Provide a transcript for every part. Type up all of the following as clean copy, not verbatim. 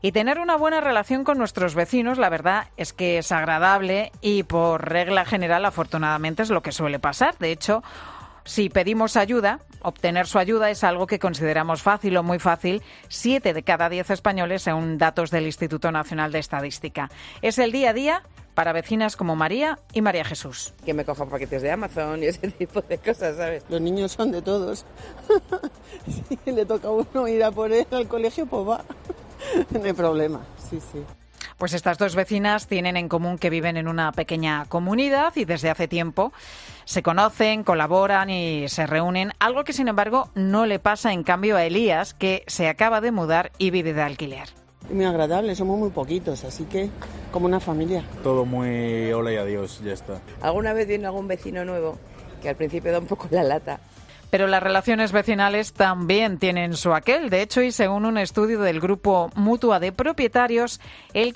Y tener una buena relación con nuestros vecinos, la verdad es que es agradable y por regla general, afortunadamente, es lo que suele pasar. De hecho, si pedimos ayuda, obtener su ayuda es algo que consideramos fácil o muy fácil. 7 de cada 10 españoles, según datos del Instituto Nacional de Estadística. Es el día a día para vecinas como María y María Jesús. Que me cojan paquetes de Amazon y ese tipo de cosas, ¿sabes? Los niños son de todos. Si le toca a uno ir a por él al colegio, pues va. No hay problema, sí. Pues estas dos vecinas tienen en común que viven en una pequeña comunidad y desde hace tiempo se conocen, colaboran y se reúnen, algo que sin embargo no le pasa en cambio a Elías, que se acaba de mudar y vive de alquiler. Muy agradable, somos muy poquitos, así que como una familia. Todo muy hola y adiós, ya está. ¿Alguna vez viene algún vecino nuevo que al principio da un poco la lata? Pero las relaciones vecinales también tienen su aquel. De hecho, y según un estudio del grupo Mutua de Propietarios, el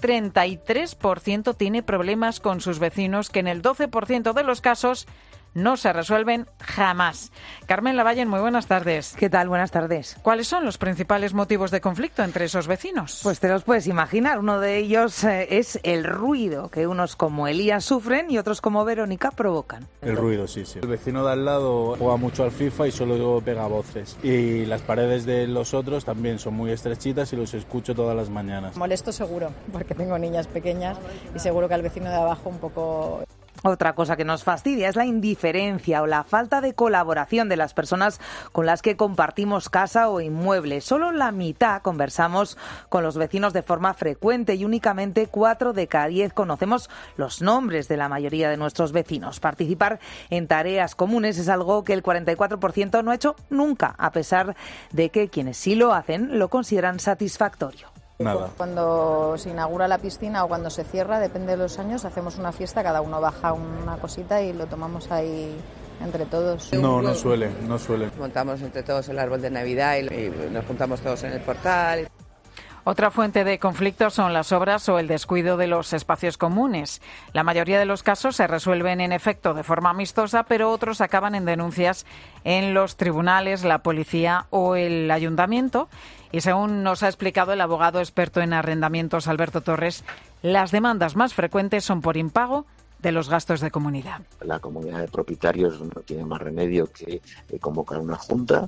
33% tiene problemas con sus vecinos, que en el 12% de los casos no se resuelven jamás. Carmen Lavalle, muy buenas tardes. ¿Qué tal? Buenas tardes. ¿Cuáles son los principales motivos de conflicto entre esos vecinos? Pues te los puedes imaginar. Uno de ellos es el ruido que unos como Elías sufren y otros como Verónica provocan. El ruido, sí. El vecino de al lado juega mucho al FIFA y solo pega voces. Y las paredes de los otros también son muy estrechitas y los escucho todas las mañanas. Molesto seguro, porque tengo niñas pequeñas y seguro que al vecino de abajo un poco... Otra cosa que nos fastidia es la indiferencia o la falta de colaboración de las personas con las que compartimos casa o inmueble. Solo la mitad conversamos con los vecinos de forma frecuente y únicamente 4 de cada 10 conocemos los nombres de la mayoría de nuestros vecinos. Participar en tareas comunes es algo que el 44% no ha hecho nunca, a pesar de que quienes sí lo hacen lo consideran satisfactorio. Nada. Cuando se inaugura la piscina o cuando se cierra, depende de los años, hacemos una fiesta, cada uno baja una cosita y lo tomamos ahí entre todos. No suele. Montamos entre todos el árbol de Navidad y nos juntamos todos en el portal. Otra fuente de conflicto son las obras o el descuido de los espacios comunes. La mayoría de los casos se resuelven en efecto de forma amistosa, pero otros acaban en denuncias en los tribunales, la policía o el ayuntamiento. Y según nos ha explicado el abogado experto en arrendamientos Alberto Torres, las demandas más frecuentes son por impago de los gastos de comunidad. La comunidad de propietarios no tiene más remedio que convocar una junta,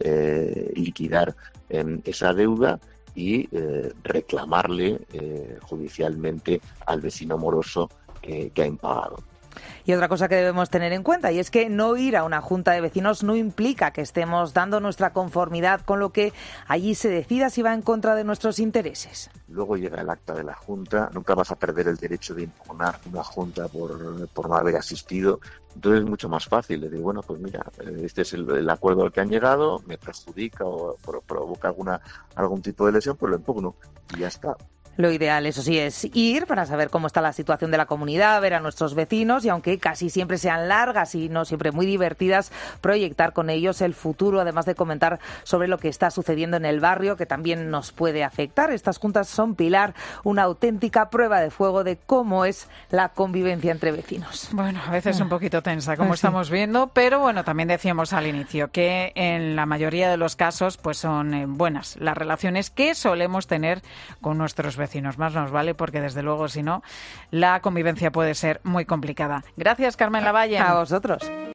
liquidar esa deuda y reclamarle judicialmente al vecino moroso que ha impagado. Y otra cosa que debemos tener en cuenta, y es que no ir a una junta de vecinos no implica que estemos dando nuestra conformidad con lo que allí se decida si va en contra de nuestros intereses. Luego llega el acta de la junta, nunca vas a perder el derecho de impugnar una junta por no haber asistido. Entonces es mucho más fácil decir, bueno, pues mira, este es el acuerdo al que han llegado, me perjudica o provoca algún tipo de lesión, pues lo impugno y ya está. Lo ideal, eso sí, es ir para saber cómo está la situación de la comunidad, ver a nuestros vecinos y aunque casi siempre sean largas y no siempre muy divertidas, proyectar con ellos el futuro, además de comentar sobre lo que está sucediendo en el barrio, que también nos puede afectar. Estas juntas son, Pilar, una auténtica prueba de fuego de cómo es la convivencia entre vecinos. Bueno, a veces un poquito tensa, como estamos viendo, pero bueno, también decíamos al inicio que en la mayoría de los casos pues son buenas las relaciones que solemos tener con nuestros vecinos. Más nos vale porque desde luego si no la convivencia puede ser muy complicada. Gracias, Carmen Lavalle. A vosotros.